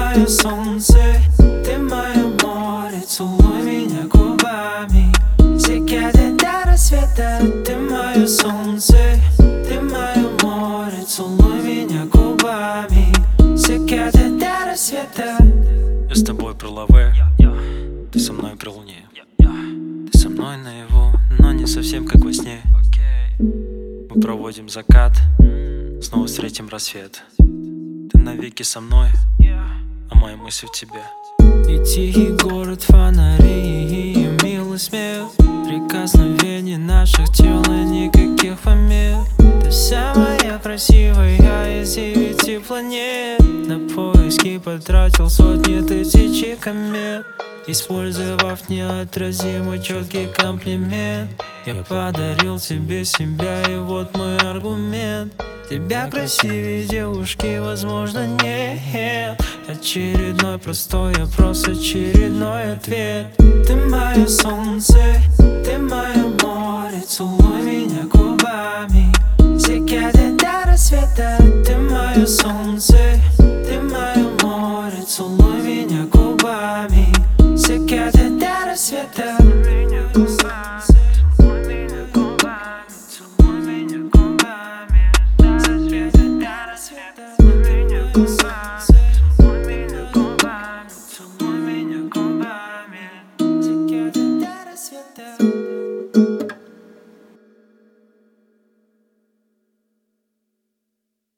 мое солнце, ты мое море, целуй меня губами. Заката до рассвета, ты мое солнце, ты мое море, целуй меня губами. Заката до рассвета. Я с тобой про лаве, ты со мной про луне. Ты со мной наяву, но не совсем как во сне. Мы проводим закат, снова встретим рассвет. Ты навеки со мной, а мои мысли в тебе. И тихий город, фонари и милый смех, прикосновений наших тел и никаких помех. Ты самая красивая из 9 планет. На поиски потратил сотни тысяч комет, использовав неотразимый четкий комплимент. Я подарил тебе себя, и вот мой аргумент. Тебя красивее девушки, возможно, нет. Очередной простой вопрос, очередной ответ. Ты мое солнце, ты мое море, целуй меня губами. Заката до рассвета, ты мое солнце.